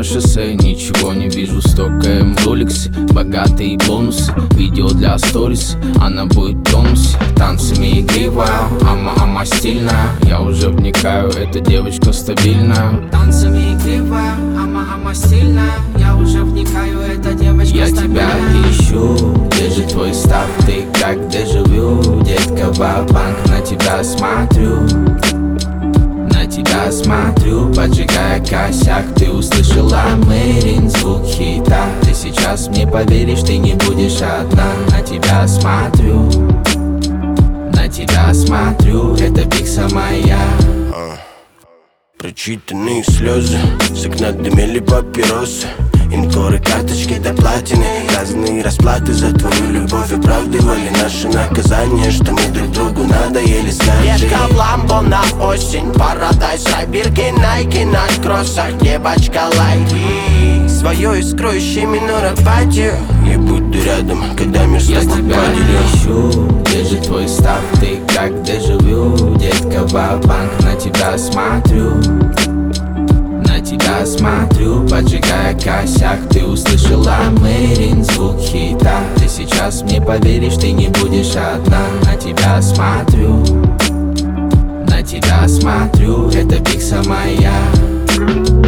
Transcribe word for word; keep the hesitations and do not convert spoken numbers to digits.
шоссе, ничего не вижу, стокаем в роликсе. Богатые бонусы, видео для сторис, она будет в тонусе. Танцами игривая, ама, ама стильная. Я уже вникаю, эта девочка стабильная. Танцами игривая, ама, ама стильная. Я уже вникаю, эта девочка Я стабильная. тебя ищу, где же твой став, ты как дежавю. Детка, ва-банк, на тебя смотрю. На тебя смотрю, поджигая косяк. Ты услышала Мэрин, звук хита. Ты сейчас мне поверишь, ты не будешь одна. На тебя смотрю, на тебя смотрю, это пикса моя. Прочитанные слезы, с окна дымели папиросы. Инкоры, карточки до платины, разные расплаты за твою любовь. Оправдывали наши наказания, что мы друг другу надоели, скажи. Детка в ламбо на осень, Парадайз, Райбирки, Найки на кроссах, девочка лайки. Свою искру ищи, минура апатию. Я буду рядом, когда мир Я станет тебя поделен. ищу, где же твой став, ты как дежавю. Детка, ва-банк, на тебя смотрю. На тебя смотрю, поджигая косяк. Ты услышала Мэрин, звук хита. Ты сейчас мне поверишь, ты не будешь одна. На тебя смотрю, на тебя смотрю, это пикса моя.